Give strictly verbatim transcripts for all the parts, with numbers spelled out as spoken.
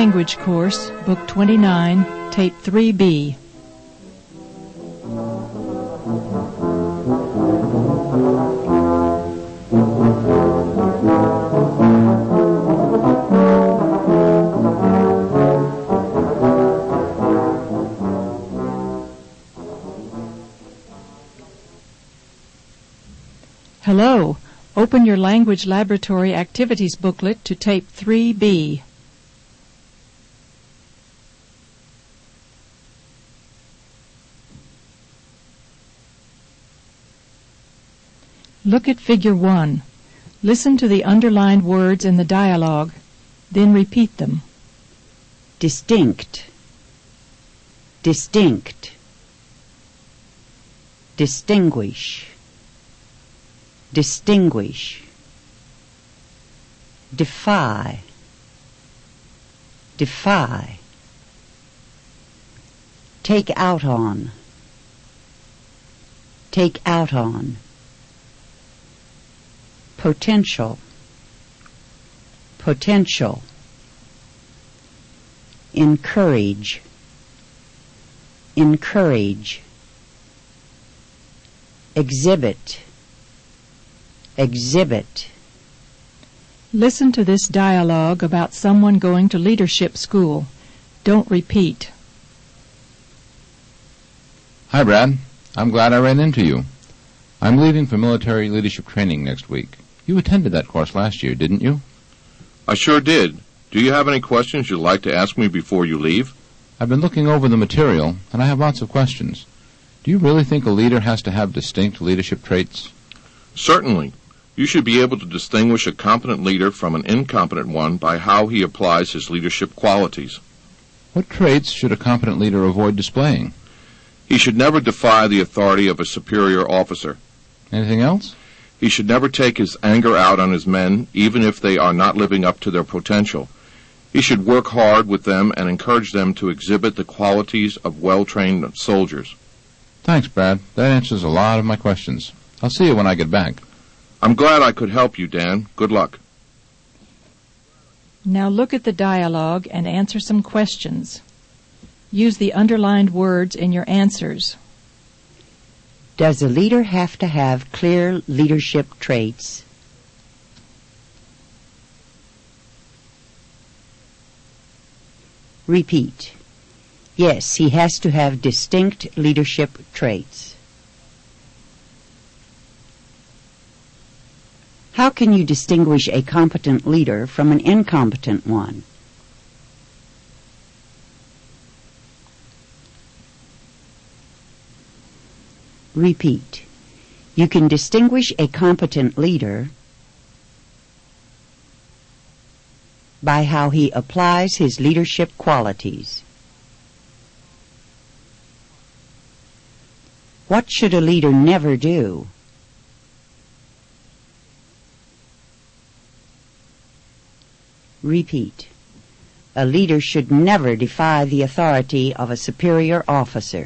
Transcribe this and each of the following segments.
Language Course, Book twenty-nine, Tape three B. Hello. Open your Language Laboratory Activities booklet to Tape three B. Look at Figure one. Listen to the underlined words in the dialogue, then repeat them. Distinct. Distinct. Distinguish. Distinguish. Defy. Defy. Take out on. Take out on. Potential. Potential. Encourage. Encourage. Exhibit. Exhibit. Listen to this dialogue about someone going to leadership school. Don't repeat. Hi, Brad. I'm glad I ran into you. I'm leaving for military leadership training next week. You attended that course last year, didn't you? I sure did. Do you have any questions you'd like to ask me before you leave? I've been looking over the material, and I have lots of questions. Do you really think a leader has to have distinct leadership traits? Certainly. You should be able to distinguish a competent leader from an incompetent one by how he applies his leadership qualities. What traits should a competent leader avoid displaying? He should never defy the authority of a superior officer. Anything else? He should never take his anger out on his men, even if they are not living up to their potential. He should work hard with them and encourage them to exhibit the qualities of well-trained soldiers. Thanks, Brad. That answers a lot of my questions. I'll see you when I get back. I'm glad I could help you, Dan. Good luck. Now look at the dialogue and answer some questions. Use the underlined words in your answers. Does a leader have to have clear leadership traits? Repeat. Yes, he has to have distinct leadership traits. How can you distinguish a competent leader from an incompetent one? Repeat. You can distinguish a competent leader by how he applies his leadership qualities. What should a leader never do? Repeat. A leader should never defy the authority of a superior officer.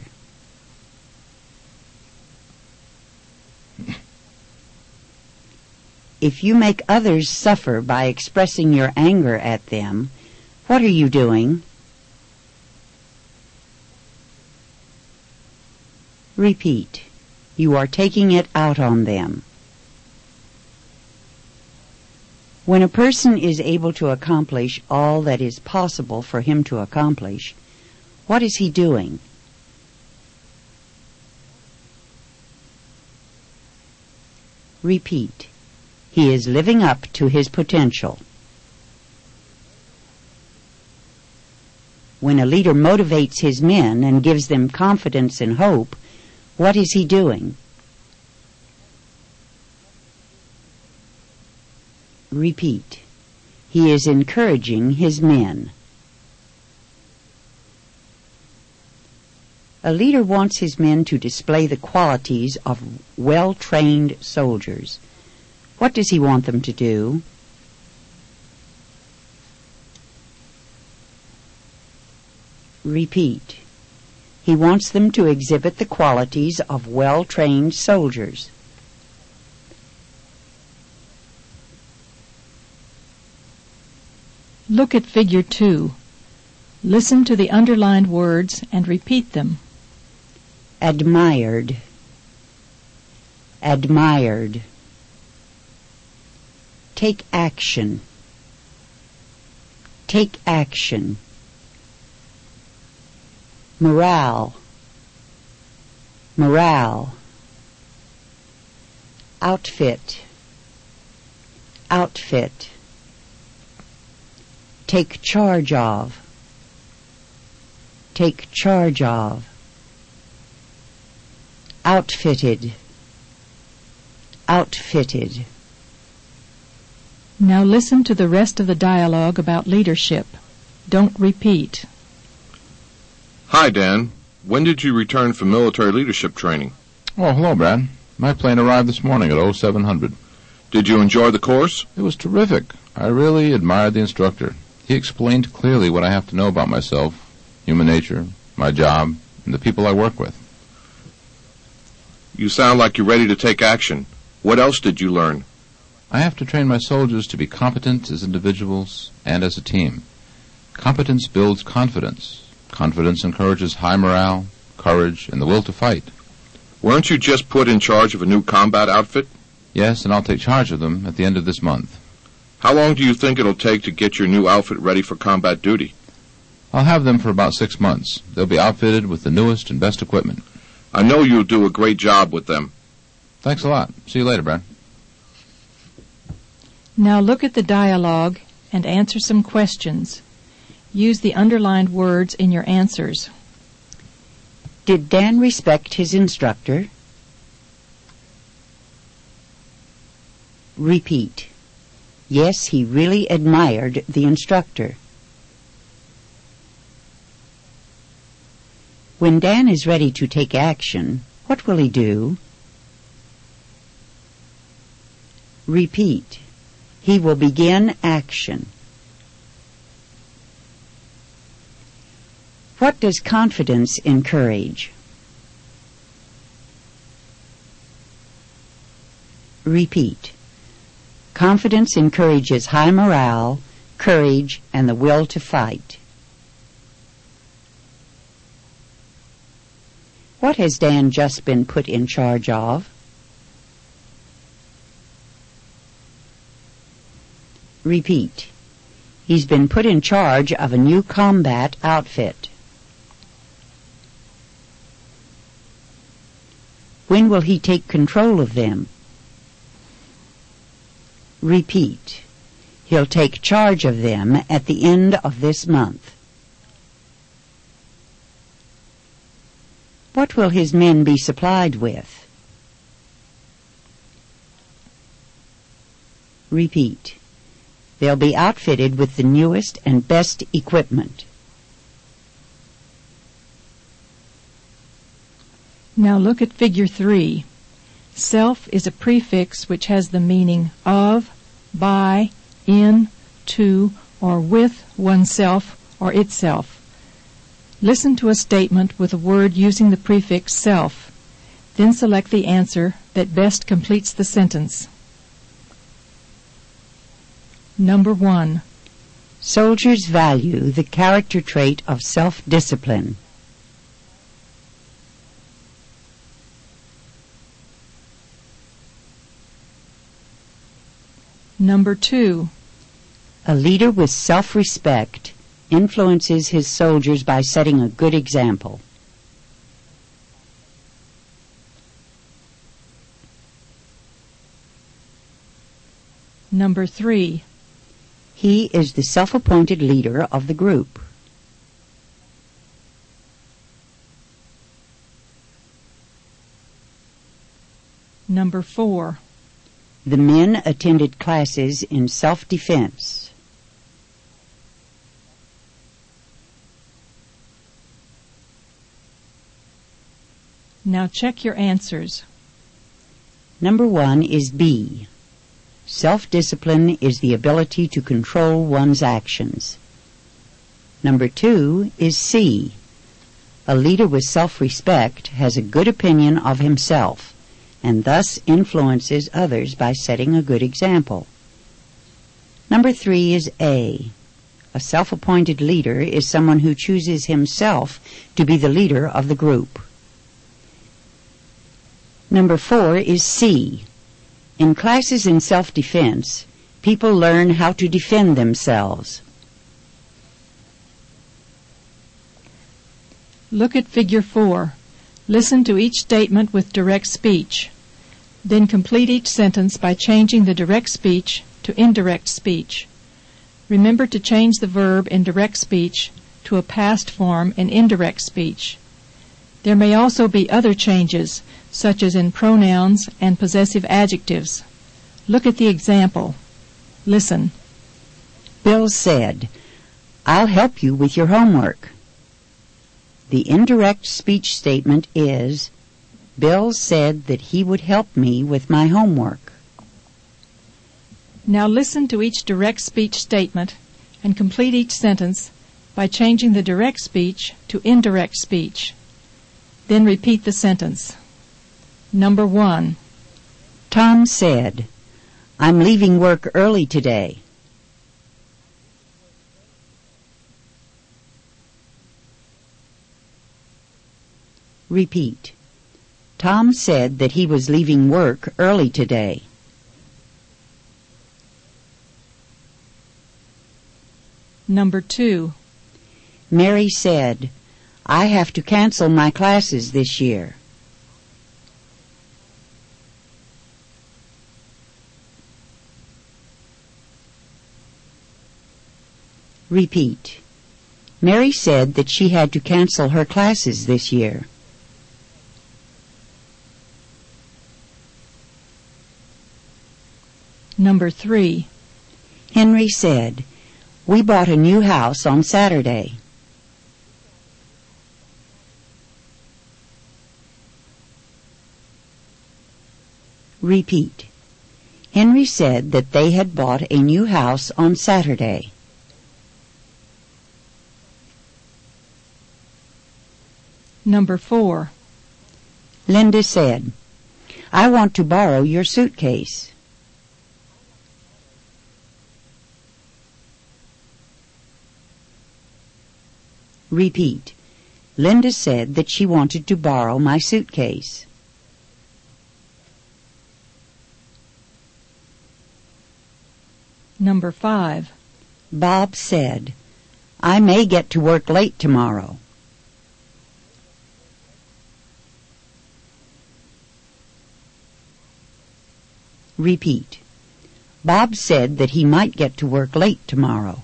If you make others suffer by expressing your anger at them, what are you doing? Repeat. You are taking it out on them. When a person is able to accomplish all that is possible for him to accomplish, what is he doing? Repeat. He is living up to his potential. When a leader motivates his men and gives them confidence and hope, what is he doing? Repeat. He is encouraging his men. A leader wants his men to display the qualities of well-trained soldiers. What does he want them to do? Repeat. He wants them to exhibit the qualities of well-trained soldiers. Look at Figure two. Listen to the underlined words and repeat them. Admired. Admired. Take action. Take action. Morale. Morale. Outfit. Outfit. Take charge of. Take charge of. Outfitted. Outfitted. Now listen to the rest of the dialogue about leadership. Don't repeat. Hi, Dan. When did you return from military leadership training? Oh, hello, Brad. My plane arrived this morning at oh seven hundred. Did you enjoy the course? It was terrific. I really admired the instructor. He explained clearly what I have to know about myself, human nature, my job, and the people I work with. You sound like you're ready to take action. What else did you learn? I have to train my soldiers to be competent as individuals and as a team. Competence builds confidence. Confidence encourages high morale, courage, and the will to fight. Weren't you just put in charge of a new combat outfit? Yes, and I'll take charge of them at the end of this month. How long do you think it'll take to get your new outfit ready for combat duty? I'll have them for about six months. They'll be outfitted with the newest and best equipment. I know you'll do a great job with them. Thanks a lot. See you later, Brad. Now look at the dialogue and answer some questions. Use the underlined words in your answers. Did Dan respect his instructor? Repeat. Yes, he really admired the instructor. When Dan is ready to take action, what will he do? Repeat. He will begin action. What does confidence encourage? Repeat. Confidence encourages high morale, courage, and the will to fight. What has Dan just been put in charge of? Repeat. He's been put in charge of a new combat outfit. When will he take control of them? Repeat. He'll take charge of them at the end of this month. What will his men be supplied with? Repeat. They'll be outfitted with the newest and best equipment. Now look at figure three. Self is a prefix which has the meaning of, by, in, to, or with oneself or itself. Listen to a statement with a word using the prefix self. Then select the answer that best completes the sentence. Number one. Soldiers value the character trait of self-discipline. Number two. A leader with self-respect influences his soldiers by setting a good example. Number three. He is the self-appointed leader of the group. Number four. The men attended classes in self-defense. Now check your answers. Number one is B. Self-discipline is the ability to control one's actions. Number two is C. A leader with self-respect has a good opinion of himself and thus influences others by setting a good example. Number three is A. A self-appointed leader is someone who chooses himself to be the leader of the group. Number four is C. In classes in self-defense, people learn how to defend themselves. Look at Figure four. Listen to each statement with direct speech. Then complete each sentence by changing the direct speech to indirect speech. Remember to change the verb in direct speech to a past form in indirect speech. There may also be other changes, such as in pronouns and possessive adjectives. Look at the example. Listen. Bill said, "I'll help you with your homework." The indirect speech statement is, Bill said that he would help me with my homework. Now listen to each direct speech statement and complete each sentence by changing the direct speech to indirect speech. Then repeat the sentence. Number one. Tom said, "I'm leaving work early today." Repeat. Tom said that he was leaving work early today. Number two. Mary said, "I have to cancel my classes this year." Repeat. Mary said that she had to cancel her classes this year. Number three. Henry said, "We bought a new house on Saturday." Repeat. Henry said that they had bought a new house on Saturday. Number four. Linda said, "I want to borrow your suitcase." Repeat. Linda said that she wanted to borrow my suitcase. Number five. Bob said, "I may get to work late tomorrow." Repeat. Bob said that he might get to work late tomorrow.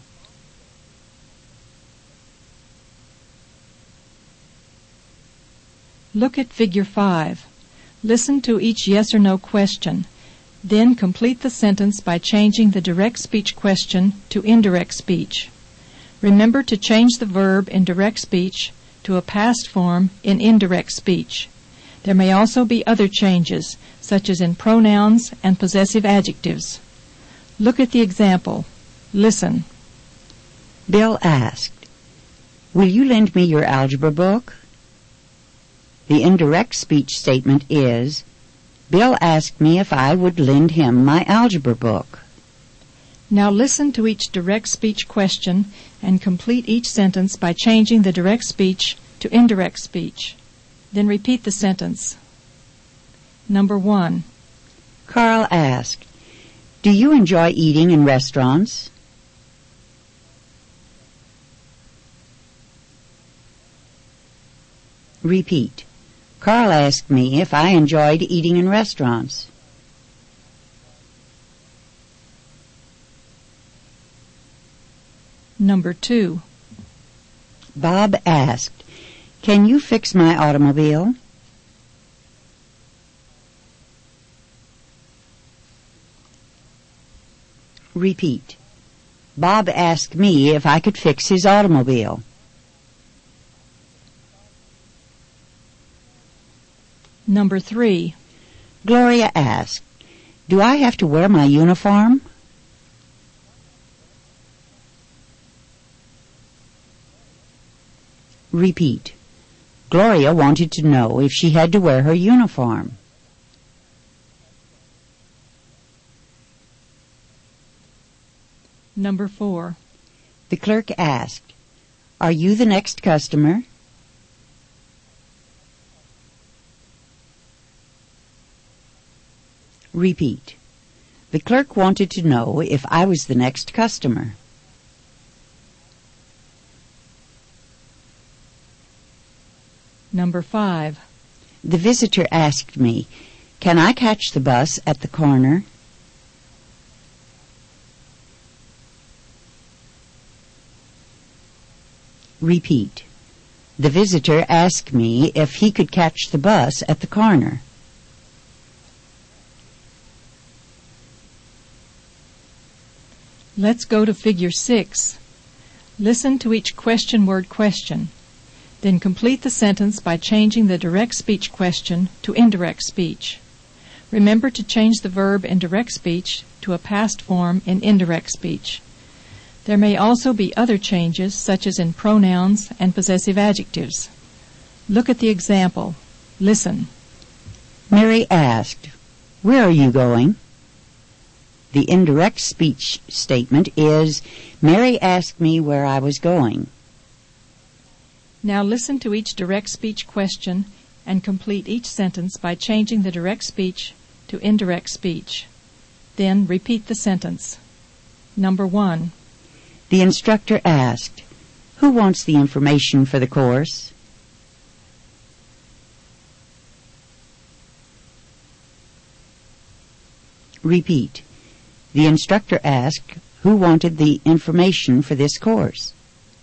Look at Figure five. Listen to each yes or no question. Then complete the sentence by changing the direct speech question to indirect speech. Remember to change the verb in direct speech to a past form in indirect speech. There may also be other changes, such as in pronouns and possessive adjectives. Look at the example. Listen. Bill asked, "Will you lend me your algebra book?" The indirect speech statement is, Bill asked me if I would lend him my algebra book. Now listen to each direct speech question and complete each sentence by changing the direct speech to indirect speech. Then repeat the sentence. Number one. Carl asked, "Do you enjoy eating in restaurants?" Repeat. Carl asked me if I enjoyed eating in restaurants. Number two. Bob asked, "Can you fix my automobile?" Repeat. Bob asked me if I could fix his automobile. Number three. Gloria asked, "Do I have to wear my uniform?" Repeat. Gloria wanted to know if she had to wear her uniform. Number four. The clerk asked, "Are you the next customer?" Repeat. The clerk wanted to know if I was the next customer. Number five. The visitor asked me, "Can I catch the bus at the corner?" Repeat. The visitor asked me if he could catch the bus at the corner. Let's go to figure six. Listen to each question word question. Then complete the sentence by changing the direct speech question to indirect speech. Remember to change the verb in direct speech to a past form in indirect speech. There may also be other changes, such as in pronouns and possessive adjectives. Look at the example. Listen. Mary asked, "Where are you going?" The indirect speech statement is, Mary asked me where I was going. Now listen to each direct speech question and complete each sentence by changing the direct speech to indirect speech. Then repeat the sentence. Number one. The instructor asked, "Who wants the information for the course?" Repeat. The instructor asked, "Who wanted the information for this course?"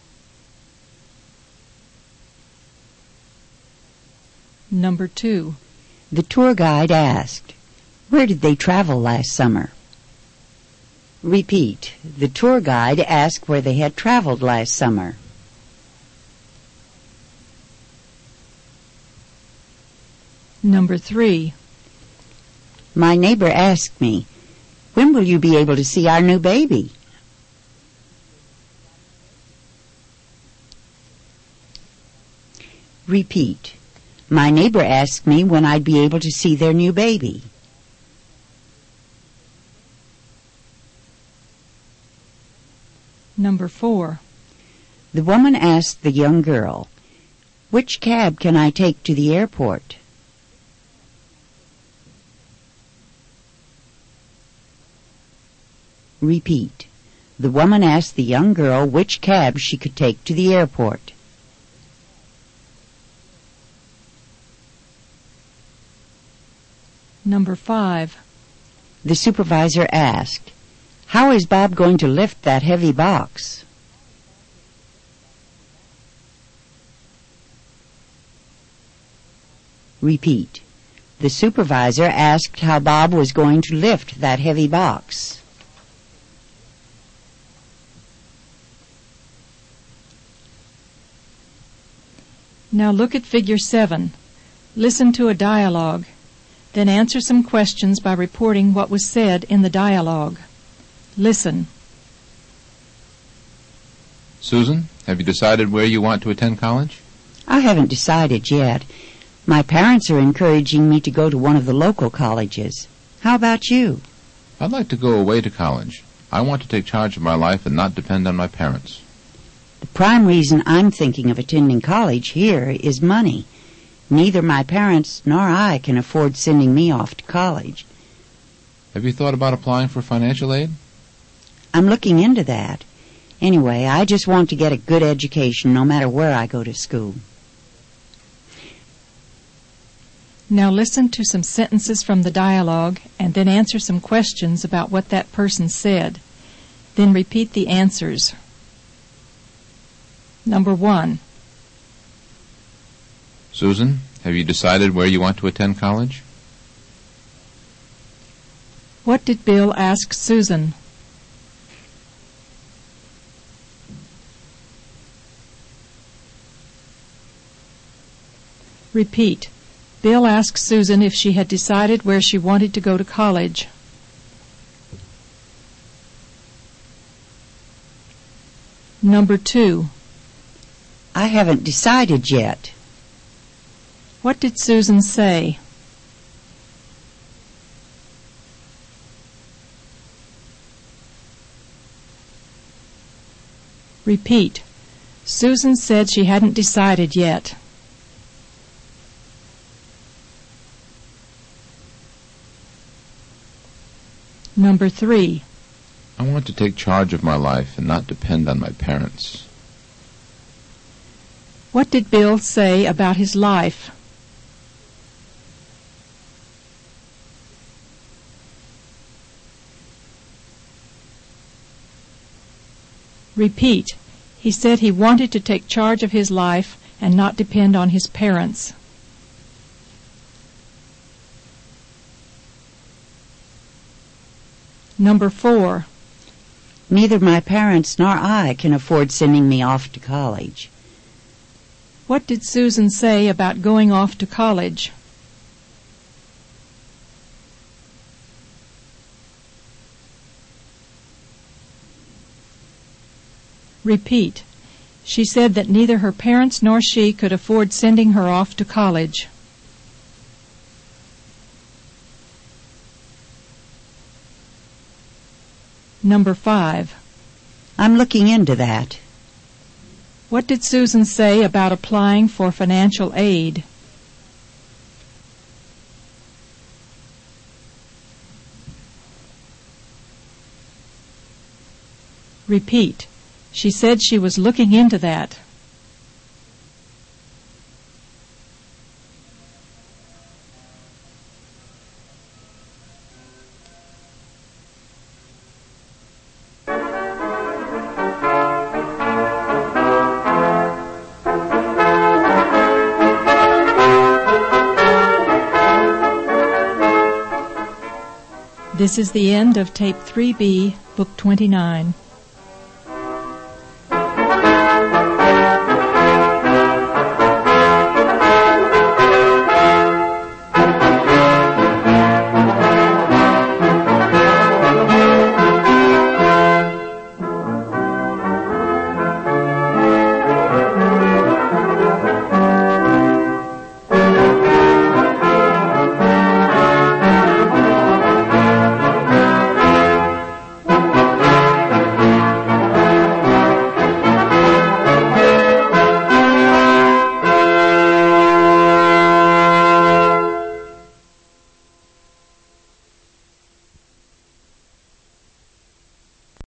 Number two. The tour guide asked, "Where did they travel last summer?" Repeat. The tour guide asked where they had traveled last summer. Number three. My neighbor asked me, "When will you be able to see our new baby?" Repeat. My neighbor asked me when I'd be able to see their new baby. Number four. The woman asked the young girl, "Which cab can I take to the airport?" Repeat. The woman asked the young girl which cab she could take to the airport. Number five. The supervisor asked, "How is Bob going to lift that heavy box?" Repeat. The supervisor asked how Bob was going to lift that heavy box. Now look at figure seven. Listen to a dialogue. Then answer some questions by reporting what was said in the dialogue. Listen. Susan, have you decided where you want to attend college? I haven't decided yet. My parents are encouraging me to go to one of the local colleges. How about you? I'd like to go away to college. I want to take charge of my life and not depend on my parents. The prime reason I'm thinking of attending college here is money. Neither my parents nor I can afford sending me off to college. Have you thought about applying for financial aid? I'm looking into that. Anyway, I just want to get a good education no matter where I go to school. Now listen to some sentences from the dialogue and then answer some questions about what that person said. Then repeat the answers. Number one. Susan, have you decided where you want to attend college? What did Bill ask Susan? Repeat. Bill asked Susan if she had decided where she wanted to go to college. Number two. I haven't decided yet. What did Susan say? Repeat. Susan said she hadn't decided yet. Number three. I want to take charge of my life and not depend on my parents. What did Bill say about his life? Repeat. He said he wanted to take charge of his life and not depend on his parents. Number four. Neither my parents nor I can afford sending me off to college. What did Susan say about going off to college? Repeat. She said that neither her parents nor she could afford sending her off to college. Number five. I'm looking into that. What did Susan say about applying for financial aid? Repeat. She said she was looking into that. This is the end of Tape three B, Book twenty-nine.